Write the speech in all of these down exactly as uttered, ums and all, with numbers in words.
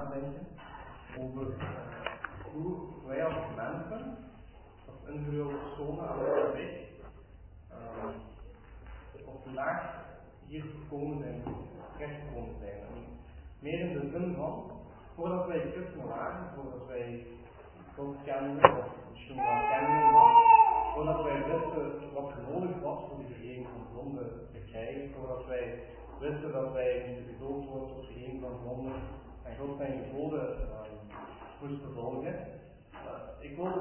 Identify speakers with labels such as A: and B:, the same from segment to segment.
A: nadenken over uh, hoe wij als mensen, als individuele personen aan de weg, uh, op vandaag hier gekomen zijn, terechtgekomen zijn. En meer in de zin van, voordat wij christenen waren, voordat wij God kenden, of misschien wel kenden, maar voordat wij wisten wat er nodig was voor de vergeving van zonde te krijgen, voordat wij wisten dat wij moesten gedoopt worden tot vergeving van zonde en God zijn geboden uh, moesten volgen. Uh, ik wil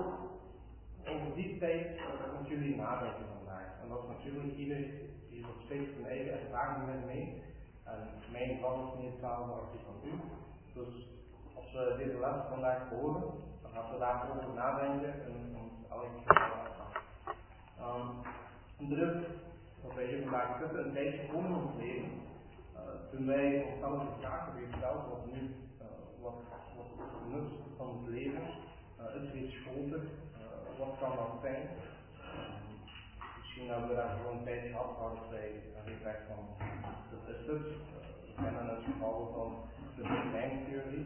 A: over die tijd uh, met jullie nadenken vandaag. En dat is natuurlijk ieder die op zich zijn eigen ervaring met mee. En mijn geval is niet hetzelfde als die van u. Dus als we deze les vandaag horen, dan gaan we daarover nadenken en ons elk geval afstaan. Um, er is, wat wij hier vandaag zitten, een tijdje gekomen in ons leven. Uh, toen wij onszelf de vraag hebben gesteld wat nu, uh, wat, wat is het nut van het leven? Uh, is er iets groter? Uh, wat kan dat zijn? Um, misschien hebben we daar gewoon een tijd gehad waar wij gezegd van, dat is het. Uh, we kennen het geval van de Big Bang Theorie.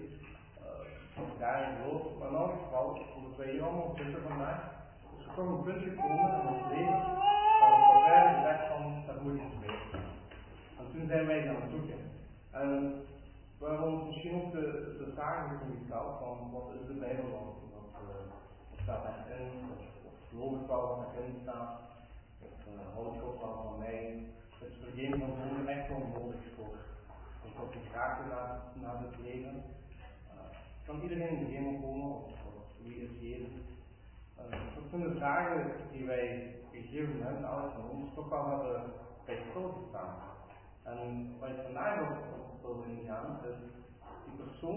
A: Uh, daarin geloof, maar in elk geval, omdat wij hier allemaal zitten vandaag, is er toch een punt gekomen in ons leven waarop wij hebben gezegd van, dat moet iets meer. En toen zijn wij gaan zoeken. En we hebben ons misschien ook de, de vraag gesteld van, wat is de Bijbel dan? Wat uh, staat erin? Of, of geloof ik wel wat erin staat? Of uh, houd God wel van mij? Is vergeving van zonde echt wel nodig voor, voor God te vragen naar, naar het leven? Uh, kan iedereen in de hemel komen? Of, of wie is Jezus? Uh, dat zijn de vragen die wij op een gegeven moment, elk van ons, toch wel hebben bij stilgestaan. En waar ik vandaag op, op wil ingaan, is die persoon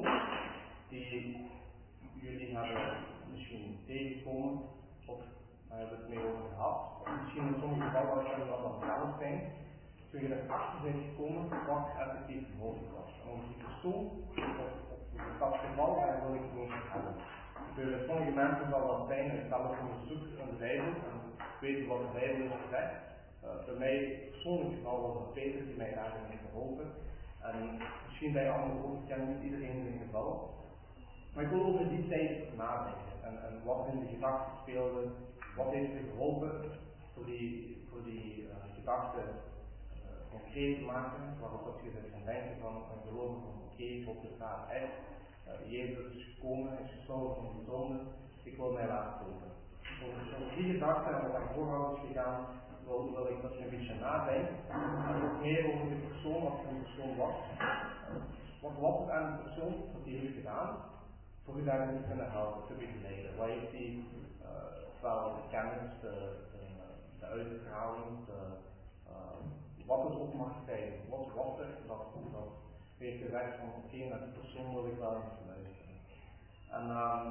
A: die jullie hebben misschien tegengekomen, of daar hebben we het mee over gehad, of misschien in sommige gevallen dat jullie wel zelf zijn, toen je erachter bent gekomen wat effectief nodig was. En over die persoon, of, of dat geval, daar wil ik het over hebben. Voor sommige mensen zal dat zijn, ik stel ook onderzoek in de Bijbel en weten wat de Bijbel is gezegd. Uh, bij mij persoonlijk geval was dat Peter die mij daarin heeft geholpen. En misschien bij anderen ook, ik ken niet iedereen in zijn geval. Maar ik wil over die tijd nadenken en, en wat in de gedachten speelde, wat heeft er geholpen voor die, voor die uh, gedachten uh, concreet te maken, waarop dat je er kan denken van en geloven van oké, okay, God bestaat echt. Uh, Jezus is gekomen, is gestorven van de zonde, ik wil mij laten dopen. Over die gedachten en wat daar vooraf is gegaan, wil, wil ik dat je een beetje nadenkt. En ook meer over de persoon, wat voor een persoon was. Uh, wat was het aan de persoon, wat hij heeft gedaan, voor u daarin te kunnen helpen, te begeleiden. Wat heeft hij, uh, ofwel de kennis, de, de, de uitstraling, de, uh, wat het ook mag zijn, wat was er, dat, dat heeft gezegd van oké, okay, naar die persoon wil ik wel eens luisteren. En um,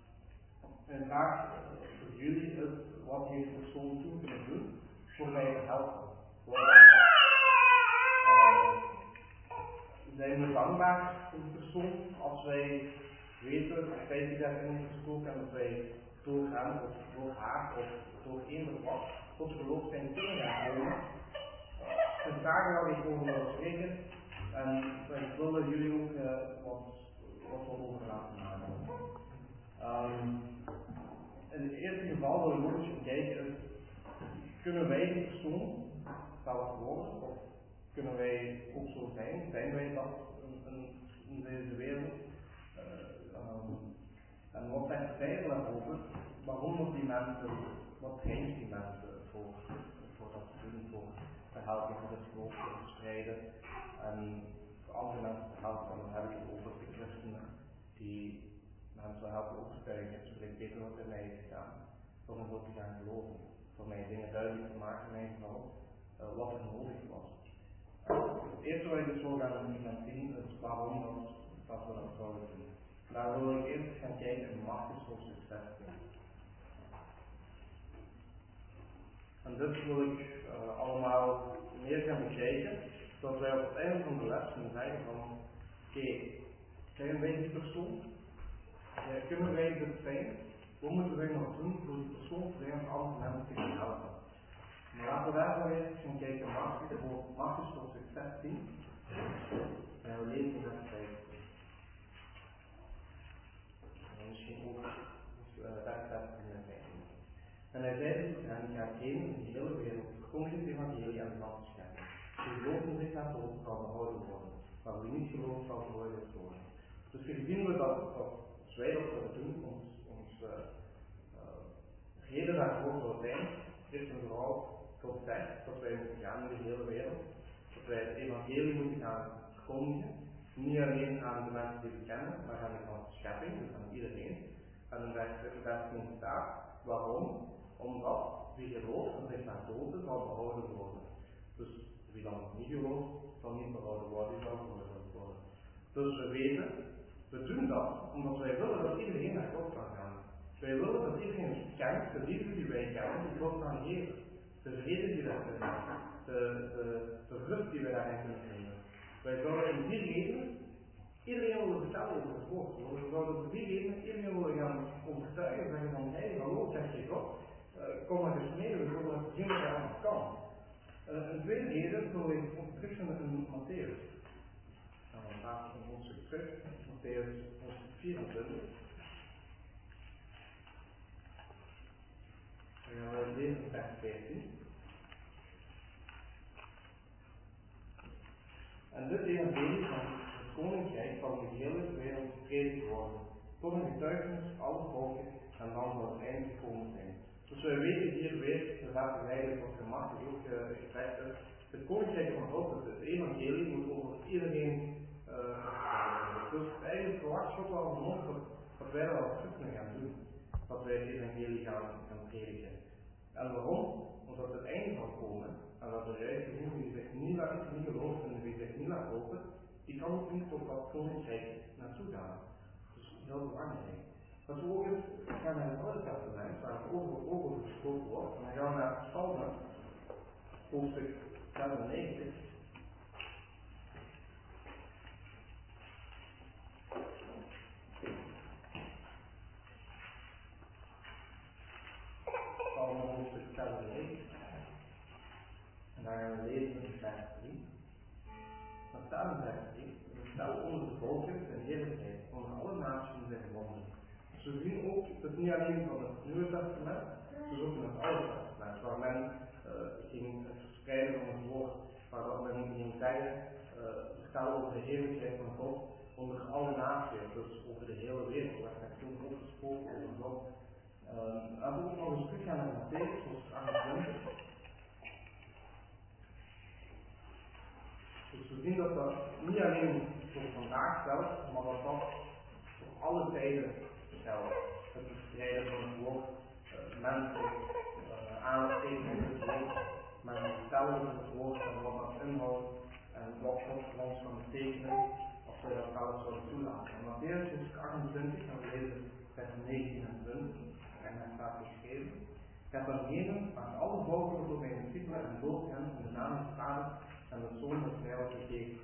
A: mijn vraag uh, voor jullie is, wat heeft de persoon toen kunnen doen voor mij te helpen? Uh, zijn we dankbaar voor de persoon als wij weten, de tijd die daarin is gesproken en dat wij door hem of door haar of door eender wat tot geloof zijn kunnen gaan komen? Het zijn vragen waar ik over wil spreken. En ik wil jullie ook uh, wat, wat over laten nadenken. Um, in het eerste geval wil ik ook eens gaan kijken, is, kunnen wij die persoon zelf worden? Of kunnen wij ook zo zijn? Zijn wij dat in, in, in deze wereld? Uh, um, en wat zegt de Bijbel daarover? Waarom dat die mensen, wat drijft die mensen voor, voor dat te doen, voor te helpen, voor het geloof te verspreiden? En voor andere mensen te helpen, en dan heb ik het over de christenen die mensen helpen overtuigen, zoals Peter wat bij mij heeft gedaan, voor hen ook te gaan geloven, voor mij dingen duidelijk te maken in mijn geval, uh, wat er nodig was. Uh, het eerste wat ik dus wil gaan, gaan zien is waarom dat, dat we dat zouden doen. Daar wil ik eerst gaan kijken in Marcus hoofdstuk zestien. En dit wil ik uh, allemaal meer gaan bekijken, zodat wij op het einde van de les kunnen zeggen van oké, okay, zijn wij die persoon? Ja, kunnen wij dit zijn? Wat moeten wij nog doen voor die persoon te zijn om andere mensen te gaan helpen? Maar laten we daarvoor eerst gaan kijken naar Marcus hoofdstuk zestien en we lezen vers vijftien. verkondigt het evangelie aan de ganse schepping. Wie gelooft in zich laat dood, zal behouden worden. Maar wie niet gelooft, zal veroordeeld worden. Dus hier zien we dat, dat als wij dat willen doen, ons, ons uh, uh, reden daarvoor zou zijn, eerst en vooral God zegt dat wij moeten gaan in de hele wereld. Dat wij het evangelie moeten gaan verkondigen. Niet alleen aan de mensen die we kennen, maar aan de ganse schepping, dus aan iedereen. En in vers tien staat, waarom? Omdat wie gelooft en zich laat dopen zal behouden worden. Dus wie dan niet gelooft, zal niet behouden worden, die zal veroordeeld worden. Dus we weten, we doen dat omdat wij willen dat iedereen naar God kan gaan. Wij willen dat iedereen kent, de liefde die wij kennen, die God kan geven. De vrede die wij kunnen hebben, de, de, de rust die wij daarin kunnen nemen. Wij zouden in die reden iedereen willen vertellen over het woord. We zouden voor die reden iedereen willen gaan overtuigen, zeggen van hé, hey, hallo, zeg je God, uh, kom maar eens mee, we zullen laten zien dat je allemaal kan. Uh, een tweede reden zullen we terugvinden in Matthäus. Nou, dan gaat het een hoofdstuk terug, Matthäus hoofdstuk vierentwintig. Dan gaan we lezen in vers veertien. En dit evangelie van het koninkrijk zal in de hele wereld gepredikt worden, tot een getuigenis voor alle volken, en dan zal het einde gekomen zijn. Dus wij weten hier weer, we laten eigenlijk wat gemakkelijk ook uh, gezegd is, het koninkrijk van God, het, het evangelie moet over iedereen uh, dus eigenlijk verwacht God wel van ons dat, dat wij dat als christenen gaan doen, dat wij het evangelie gaan, gaan prediken. En waarom? Omdat het einde zal komen. En dat er juist degene die zich niet laat niet gelooft en die zich niet laat lopen, die kan ook niet tot dat koninkrijk naartoe gaan. Dus heel belangrijk. Dat we ook eens gaan naar het Oude Testament, waar het over, ook over gesproken wordt. En dan gaan we naar Psalmen, hoofdstuk zesennegentig. Psalmen, hoofdstuk zesennegentig. En daar gaan we lezen in vers drie. Dan staat in vers drie, stel onder de volken zijn heerlijkheid, onder alle naties zijn wonderen. Dus we zien ook, het is niet alleen van het Nieuwe Testament, het is ook in het Oude Testament, waar men uh, ging verspreiden van het woord, waar dat men ging zeggen, uh, vertel over de heerlijkheid van God onder alle naties, dus over de hele wereld, waar werd toen ook gesproken over God. Uh, als we ook nog eens teruggaan naar Matthäus, hoofdstuk achtentwintig. Dus we zien dat dat niet alleen voor vandaag geldt, maar dat dat voor alle tijden geldt. Het verspreiden van het woord, uh, mensen uh, aansteken in het woord, mensen vertellen over het woord en wat dat inhoudt en wat God voor ons kan betekenen als wij dat zelf zouden toelaten. En Matthäus hoofdstuk achtentwintig, en we lezen vers negentien en twintig, en daar staat geschreven: Ga dan heen, maak alle volken tot mijn discipelen en doop hen in de naam des Vaders en de Zoon des Heilige Geest.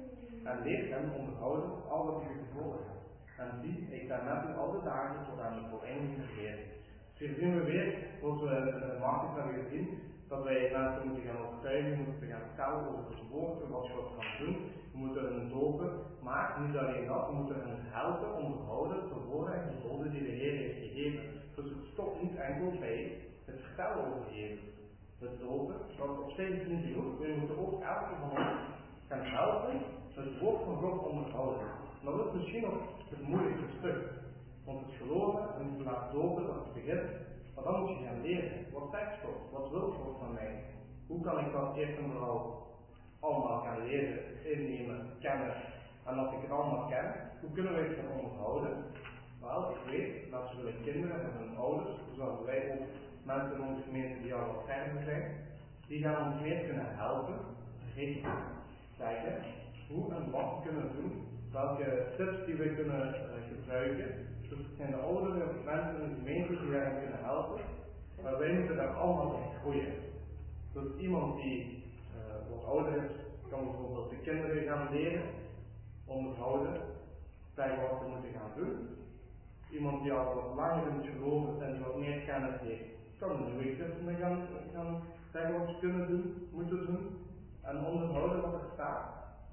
A: En leer hen onderhouden al wat u bevolen hebt. En zie, ik ben met u al de dagen tot aan de volleinding der wereld. Dus hier zien we weer, zoals we in de markt hebben gezien, dat wij mensen moeten gaan overtuigen, moeten gaan vertellen over het woord, wat God kan doen. We moeten hen dopen, maar niet alleen dat, we moeten hen helpen, onderhouden, verwoorden en geboden die de Heer heeft gegeven. Dus het stopt niet enkel bij het vertellen over Jezus. Het dopen, dat op zich is niet genoeg. We moeten ook elke van ons gaan helpen het woord van God onderhouden. En dat is misschien nog het moeilijkste stuk. Want het geloven en het laten dopen, dat het begint. Maar dan moet je gaan leren. Wat zegt God? Wat wil God van mij? Hoe kan ik dat eerst en vooral allemaal gaan leren, innemen, kennen? En als ik het allemaal ken, hoe kunnen wij het gaan onderhouden? Wel, ik weet dat zowel kinderen en hun ouders, zoals wij ook mensen in onze gemeente die al wat verder zijn, die gaan ons meer kunnen helpen, richten, zeggen hoe en wat we kunnen doen, welke tips die we kunnen uh, gebruiken. Dus het zijn de oudere mensen in de gemeente die daarin kunnen helpen, maar wij moeten daar allemaal in groeien. Dus iemand die uh, wat ouder is, kan bijvoorbeeld de kinderen gaan leren, onderhouden, zeggen wat ze moeten gaan doen. Iemand die al wat langer in het geloven en die wat meer kennis heeft, kan de nieuwe christenen gaan, gaan zeggen wat ze kunnen doen, moeten doen en onderhouden wat er staat.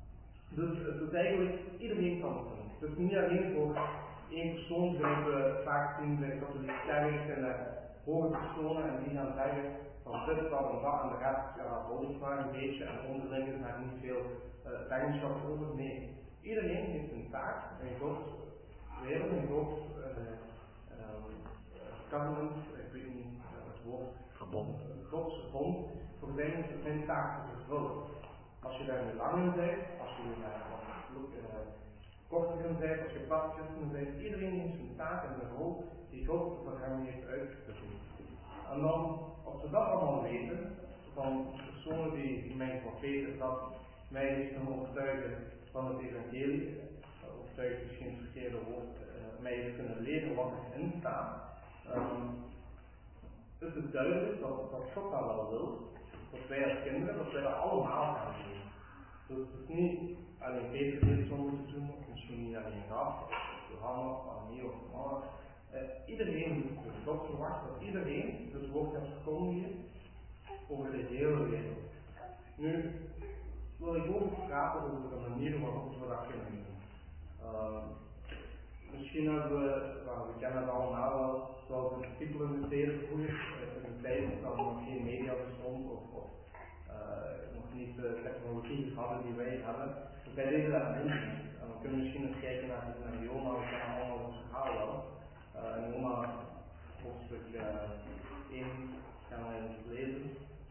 A: Dus het is eigenlijk, iedereen kan het doen. Het is niet alleen voor één persoon, zoals we vaak zien bij de katholieke kerk en hoge personen en die gaan zeggen van dit, dat en dat en de rest, ja, dat volgt maar een beetje en onderling is daar niet veel uh, zeggenschap over. Nee, iedereen heeft een taak in Gods wereld, in Gods uh, um, covenant, ik weet niet uh, het woord,
B: verbond.
A: Gods verbond, voor zijn, zijn taak te vervullen. Als je daar nu lang in bent, als je daar uh, korter in bent, als je platchristen bent, iedereen heeft zijn taak en de rol die God voor hem heeft uitgevoerd. En dan, als we dat allemaal weten, van personen die, die mij profeten, dat mij heeft kunnen overtuigen van het evangelie, overtuigen misschien het verkeerde woord, uh, mij heeft kunnen leren wat erin staat, um, is het duidelijk dat, dat God dat wel wil, dat wij als kinderen, dat wij dat allemaal gaan doen. Dus het is niet alleen Peter die het zo moeten doen, of misschien niet alleen Raf, of Johanna, of Annie, of Mama. Uh, iedereen doet het. God verwacht dat iedereen het woord gaat verkondigen over de hele wereld. Nu wil ik ook praten over de manier waarop we dat kunnen doen. Uh, misschien hebben we, well, we kennen het allemaal wel, zoals de discipelen in de tweede vroeger, in de tijd dat er nog geen media bestond of, of uh, nog niet de technologie hadden die wij hadden. Dus wij deden dat niet. En we kunnen misschien eens kijken naar, naar Jona, we kennen allemaal het verhaal wel. Uh, Jona, hoofdstuk uh, één, gaan wij eens lezen.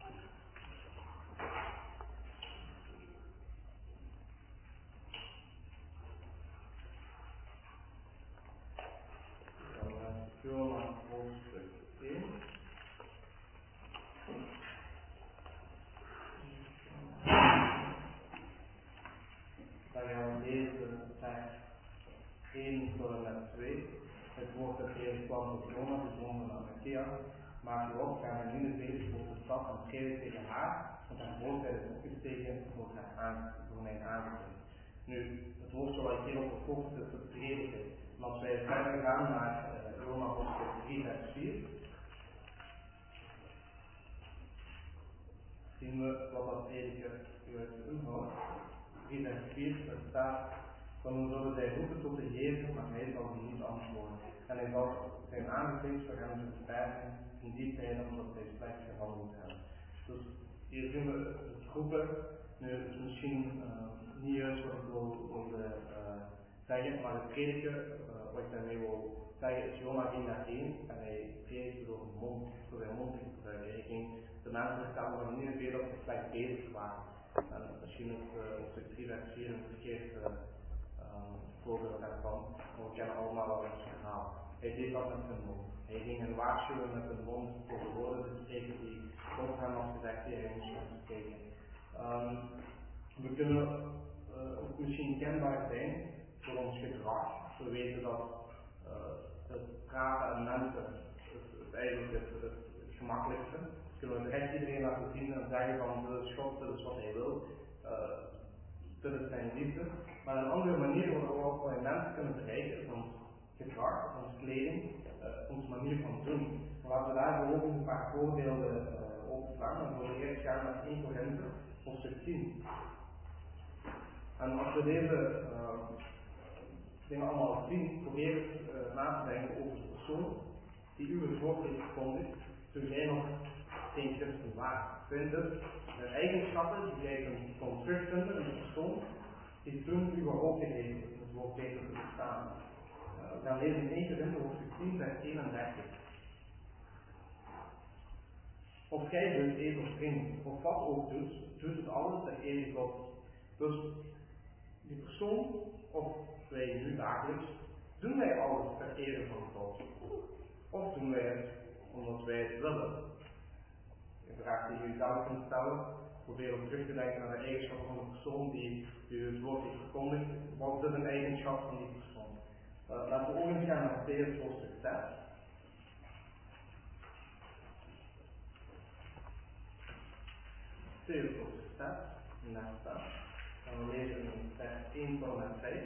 A: Jona, hoofdstuk één. Dan gaan we lezen vers één tot en met twee. Het woord dat Heer kwam tot Jona, de zoon van Amittea. Maak je op, ga naar Nineveh, voor de stad en schreeuw tegen haar, want haar grootheid is opgestegen voor, voor mijn aangezicht. Nu, het woord zoals ik hier op gefocust is het prediken. En als wij verder gaan naar uh, Jona hoofdstuk drie vers vier, zien we wat dat prediken juist inhoudt. drie vers vier, er staat, dan zullen zij roepen tot de Heer, maar hij zal ze niet antwoorden. En hij zal zijn aangezicht voor hem verbergen in die tijden omdat zij slecht gehandeld hebben. Dus hier zien we het roepen. Nu, het is misschien uh, niet juist wat ik wil, wil uh, zeggen, maar het prediken, uh, wat ik daarmee wil zeggen, is Jona ging daarheen en hij predikte door zijn mond, door zijn mond te gebruiken. Hij ging de mensen vertellen van Nineveh dat ze slecht bezig waren. En misschien is uh, op stuk drie vers vier een verkeerd uh, um, voorbeeld daarvan, maar we kennen allemaal wel het verhaal. Hij deed dat met zijn mond. Hij ging hen waarschuwen met zijn mond voor de woorden te spreken die God hem had gezegd die hij moest gaan spreken. Um, we kunnen uh, ook misschien kenbaar zijn voor ons gedrag. We weten dat uh, het praten aan mensen is, is eigenlijk het, het, het gemakkelijkste. Dus kunnen we direct iedereen laten zien en zeggen van dit is God, dit is wat hij wil. Uh, dit is zijn liefde. Maar een andere manier waarop we ook bij mensen kunnen bereiken is ons gedrag, onze kleding, uh, onze manier van doen. Maar laten we daarvoor ook een paar voorbeelden uh, opslaan. Dan zullen we eerst gaan naar één Korinthe, hoofdstuk tien. En als we deze uh, dingen allemaal zien, probeer eens uh, na te denken over de persoon die u het woord heeft gevonden, toen jij nog geen christen waren. Zijn dit de eigenschappen die jij kon terugvinden in de persoon die toen u geholpen heeft om het woord beter te verstaan. Uh, we gaan lezen in één Korinthe hoofdstuk tien, vers eenendertig. Of gij dus eet of drinkt, of wat ook doet, doet het alles ter ere God. Dus die persoon, of wij nu dagelijks, doen wij alles ter ere van God? Of doen wij het omdat wij het willen? Een vraag die u zelf kunt stellen. Probeer om terug te denken naar de eigenschap van de persoon die u het woord heeft verkondigd. Wat is een eigenschap van die persoon? Uh, laten we ook eens gaan naar Mattheüs hoofdstuk zes. Mattheüs hoofdstuk zes, en daar staat. En we lezen in vers één tot en met vijf.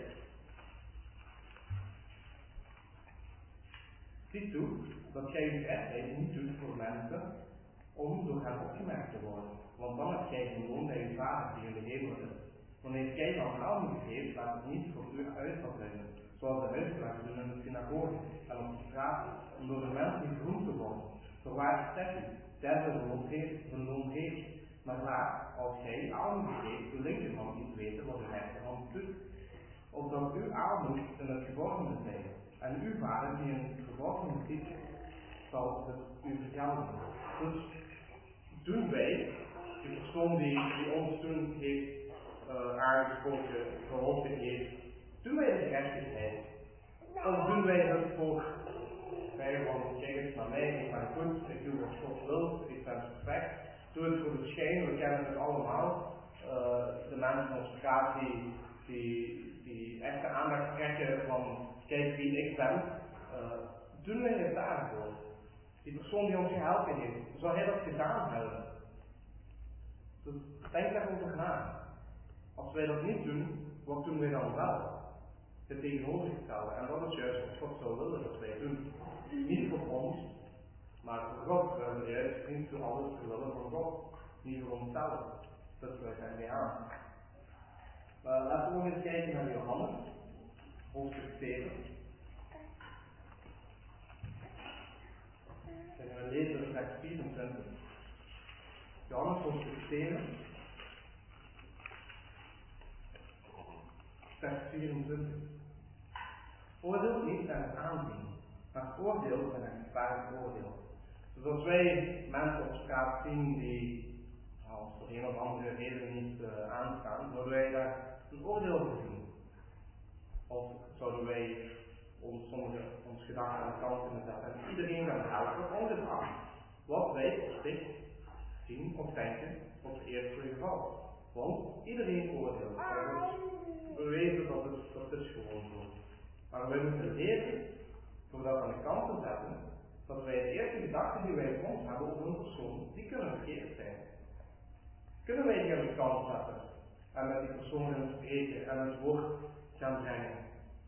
A: Zie toe dat gij uw eerheid niet doet voor mensen om door hen opgemerkt te worden, want dan hebt gij een loon bij uw vader die in de hemel is. Wanneer gij dan aalmoes geeft, laat het niet voor u uitvallen, zoals de huisvraag doen in de synagoge en op de straat, om door de mensen beroemd te worden. Voorwaar, ik zeg u, derde loon heeft, een loon heeft. Maar laat, als jij armoede geeft, de linkerhand niet weten wat de rechterhand doet. Opdat uw armoede in het verborgene zijn. En uw vader die in het verborgene ziet, zal het u vergelden. Dus doen wij, de persoon die, die ons toen heeft uh, aangesproken, geholpen heeft, doen wij de gerechtigheid? Of doen wij het voor wij van, kijk eens naar mij, ik ben goed, ik doe wat God wil, ik ben perfect. Doe het voor de schijn, we kennen het allemaal. Uh, de mensen op straat die, die, die echte aandacht trekken van, kijk wie ik ben. Uh, doen wij het daarvoor? Die persoon die ons geholpen heeft, zou hij dat gedaan hebben? Dus denk daarover na. Als wij dat niet doen, wat doen wij dan wel? Het tegenovergestelde. En dat is juist wat God zou willen dat wij doen. Niet voor ons, maar voor God. We hebben juist niet voor alles te willen voor God. Niet voor onszelf. Dat sluit daarmee aan. Uh, laten we nog eens kijken naar Johannes, hoofdstuk zeven. En we lezen vers vierentwintig. Johannes hoofdstuk zeven. Vers vierentwintig. Oordeel niet naar het aanzien, maar oordeel naar een rechtvaardig oordeel. Dus als wij mensen op straat zien die als voor een of andere reden niet uh, aanstaan, zouden wij daar een oordeel voor doen? Of zouden wij ons, sommige, ons gedachten aan de kant kunnen zetten en iedereen gaan helpen, ongeacht wat wij op zich zien of denken op het eerste geval? Want iedereen oordeelt. Dat is bewezen, dat is, dat is gewoon zo. Maar wij moeten leren, door dat aan de kant te zetten, dat wij de eerste gedachten die wij in ons hebben over een persoon, die kunnen verkeerd zijn. Kunnen wij die aan de kant zetten en met die persoon gaan spreken en het woord gaan brengen?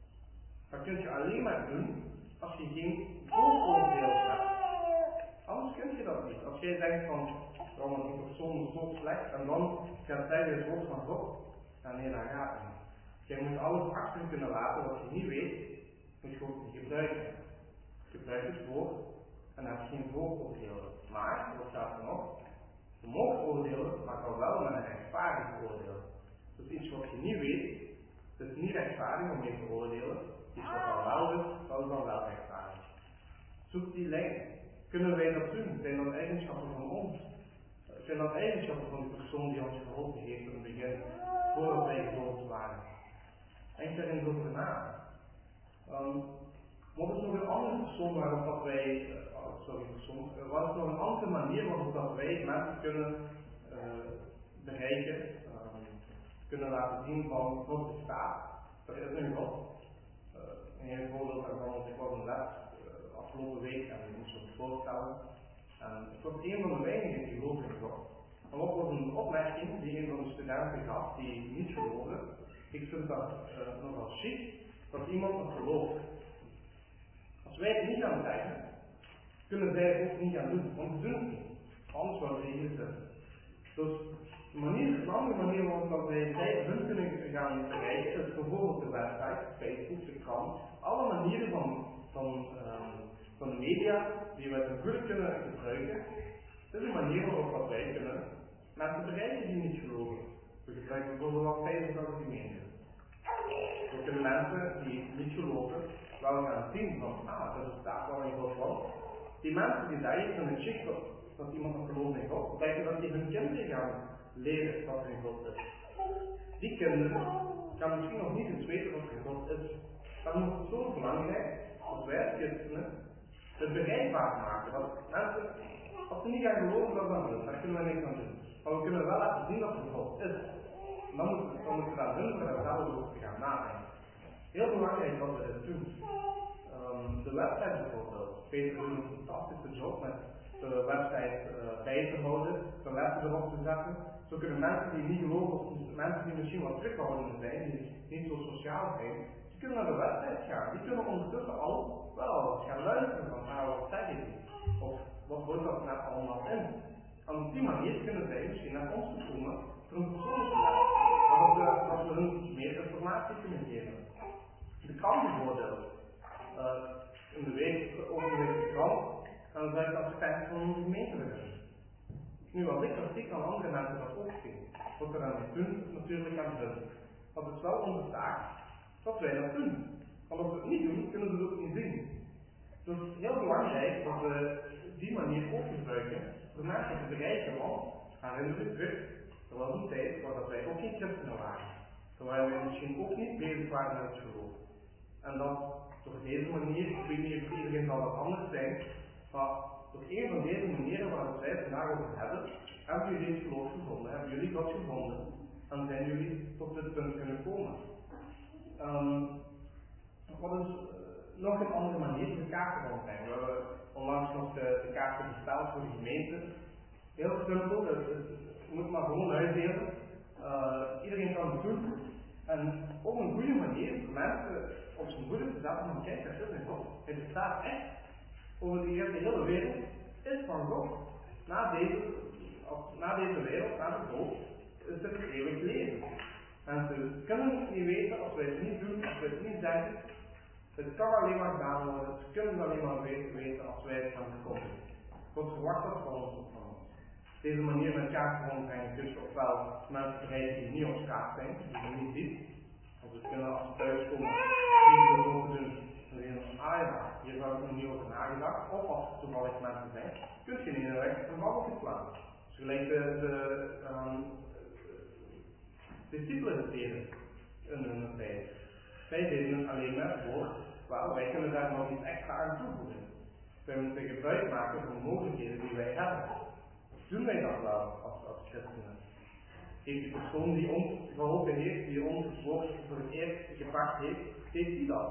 A: Dat kun je alleen maar doen als je geen vooroordeel hebt. Anders kun je dat niet. Als jij denkt van, oh, die persoon is zo slecht en dan gaat zeggen het woord van God, dan nee, dat gaat niet. Jij moet alles achter kunnen laten wat je niet weet, moet je ook niet gebruiken. Gebruik het woord en heb je geen vooroordelen. Maar, wat staat er nog? Je mag oordelen, maar dan wel met een rechtvaardig oordeel. Dus iets wat je niet weet, het is niet rechtvaardig om mee te oordelen. Iets wat al wel is, dat is dan wel rechtvaardig. Zoek die lijn. Kunnen wij dat doen? Zijn dat eigenschappen van ons? Zijn dat eigenschappen van de persoon die ons geholpen heeft in het begin, voordat wij geholpen waren? Denk daar eens over na. Um, wat is nog een andere persoon waarop dat wij, uh, sorry persoon, uh, wat is nog een andere manier waarop dat wij mensen kunnen uh, bereiken, um, kunnen laten zien van God bestaat. Er is een God. Uh, een voorbeeld daarvan, ik was een les uh, afgelopen week en ik moest het voorstellen. En ik was een van de weinigen die geloofde in God. En wat was een opmerking die een van de studenten gaf die niet geloofde. Ik vind dat uh, nogal chic dat iemand nog gelooft. Als wij het niet gaan zeggen, kunnen zij het ook niet gaan doen, want ze doen het niet. Anders zouden ze hier zitten. Dus de manier, een andere manier waarop wij zij hun kunnen gaan bereiken, is bijvoorbeeld de website, Facebook, de krant, alle manieren van, van, um, van de media die wij ten goede kunnen gebruiken. Dit is een manier waarop wij kunnen mensen bereiken die niet geloven. We gebruiken bijvoorbeeld wel Facebook als gemeente. We kunnen mensen die niet geloven wel gaan zien van, ah, er bestaat wel een God van. Die mensen die zeggen, van het chic dat, dat iemand nog gelooft in God, denken dat die hun kinderen gaan leren dat er een God is. Die kinderen gaan misschien nog niet eens weten wat er een God is. Daarom is het zo belangrijk, als wij als christenen het bereikbaar maken. Dat mensen, als ze niet gaan geloven, dat dan niet, daar kunnen we niks aan doen. Maar we kunnen wel laten zien dat er een God is. En dan moeten we, moeten we dan hun voor zelf over te gaan nadenken. Heel belangrijk dat we dit doen. Um, de website bijvoorbeeld. Peter doet een fantastische job met de website uh, bij te houden, de lessen erop te zetten. Zo kunnen mensen die niet geloven, of mensen die misschien wat terughoudend zijn, die niet zo sociaal zijn, die kunnen naar de website gaan. Die kunnen ondertussen al wel gaan luisteren van, ah, wat zeggen die? Of wat houdt dat nou allemaal in? En op die manier kunnen zij misschien naar ons toe komen voor een persoonlijke les. Dat we, dat we hun meer informatie kunnen geven. De krant bijvoorbeeld. Uh, in de week, over de week de krant, dan zou ik dat advertenties van onze gemeente willen. Nu, als ik dat zie, kan andere mensen dat ook zien. Wat er aan mij doen, is natuurlijk aan hun. Maar het is wel onze taak dat wij dat doen. Want als we het niet doen, kunnen ze het ook niet zien. Dus het is heel belangrijk dat we die manier ook gebruiken voor mensen te bereiken. Want, herinner je terug, er was een tijd waar dat wij ook geen christenen waren. Terwijl wij misschien ook niet bezig waren met het geloof. En dat door deze manier, ik weet niet of iedereen zal dat anders zijn, maar door een van deze manieren waar wij het vandaag over hebben, hebben jullie het geloof gevonden, hebben jullie God gevonden en zijn jullie tot dit punt kunnen komen. Um, wat is uh, nog een andere manier de kaarten rondbrengen? We hebben onlangs nog de, de kaarten besteld voor de gemeente. Heel simpel, het, het, je moet maar gewoon uitdelen. Uh, iedereen kan het doen. En op een goede manier voor mensen op zijn goede te zetten van kijk, dat is een God. Hij bestaat echt over de hele wereld, is van God. Na deze, als, na deze wereld, na de dood, is er eeuwig leven. Mensen kunnen het niet weten als wij het niet doen, als wij het niet zeggen. Het kan alleen maar gedaan worden, ze kunnen het alleen maar weten als wij het gaan verkondigen. God verwacht dat van ons of van ons. Deze manier met kaarten rondbrengen kun je ofwel mensen bereiken die niet op straat zijn, die je niet ziet. Want we kunnen als we thuis komen, die we zo doen, dan zien we, ah ja, hier heb ik nog niet over nagedacht. Of als er toevallig mensen zijn, kun je niet in de weg een babbeltje slaan. Dus gelijk de, de um, discipelen deden in hun tijd. Zij deden het alleen met het woord, wel, wij kunnen daar nog iets extra aan toevoegen. Wij moeten gebruik maken van de mogelijkheden die wij hebben. Doen wij dat wel als, als christenen? Heeft de persoon die ons geholpen heeft, die ons het woord voor het eerst gepakt heeft, heeft die dat?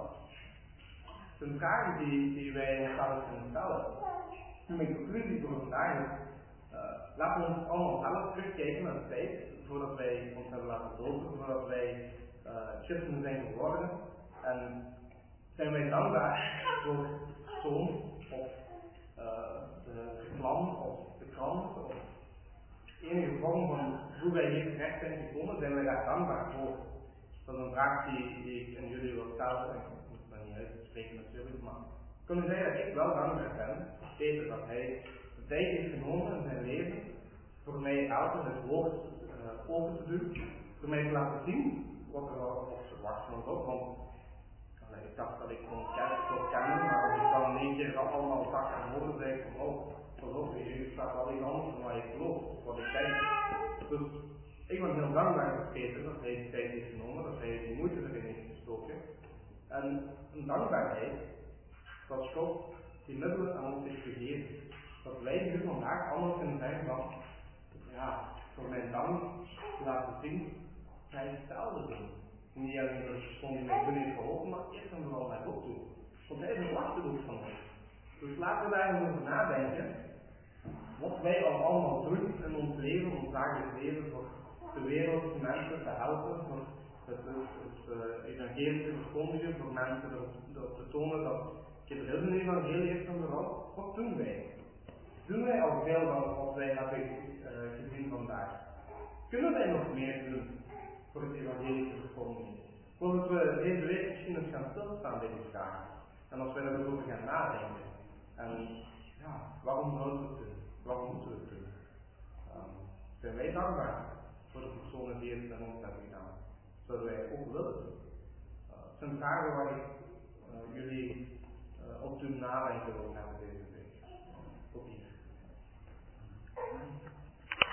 A: Het zijn vragen die, die wij onszelf kunnen stellen. Mijn conclusie voor vandaag is, uh, laten we ons allemaal zelf terugkijken naar de tijd, voordat wij ons hebben laten dopen, voordat wij uh, christenen zijn geworden. En zijn wij dankbaar voor de zoon of uh, de reclame of de krant of enige vorm van hoe wij hier terecht zijn gekomen, zijn wij daar dankbaar voor. Dat is een vraag die, die ik in jullie wil stellen, en ik moet het niet uitspreken natuurlijk, maar ik kan u zeggen dat ik wel dankbaar ben voor Peter, dat hij de tijd heeft genomen in zijn leven voor mij elke het woord uh, open te doen, voor mij te laten zien wat er op verwacht van God, want allee, ik dacht dat ik gewoon God kende, maar als ik dan in één keer allemaal zag en hoorde, zei ik van oh, pas op, je staat al iets anders dan wat ik geloof, of wat ik denk. Dus ik ben heel dankbaar voor Peter dat hij de tijd heeft genomen, dat hij die moeite erin heeft gestoken. En een dankbaarheid dat God die middelen aan ons heeft gegeven. Dat wij nu vandaag allemaal kunnen zeggen van, ja, voor mijn dank laten zien, ga ik hetzelfde doen. Niet alleen door de persoon die mij toen heeft geholpen, maar eerst en vooral naar God toe. Want hij verwacht het ook van ons. Dus laten we daar eens over nadenken. Wat wij al allemaal doen in ons leven, ons dagelijks leven, voor de wereld, mensen te helpen, voor het, het, het uh, evangelie te verkondigen, voor mensen erop te tonen dat er is een evangelie heeft en vooral. Wat doen wij? Doen wij al veel van wat wij hebben uh, gezien vandaag? Kunnen wij nog meer doen voor het evangelie te verkondigen? Voordat we deze week misschien eens gaan stilstaan bij die vraag. En als wij erover gaan nadenken. En ja, waarom zouden we het doen? Waarom moeten we het doen? Um, zijn wij dankbaar voor de personen die het met ons hebben gedaan? Zouden wij ook willen doen? Uh, het zijn vragen waar ik uh, jullie uh, op doen nadenken wil hebben deze week.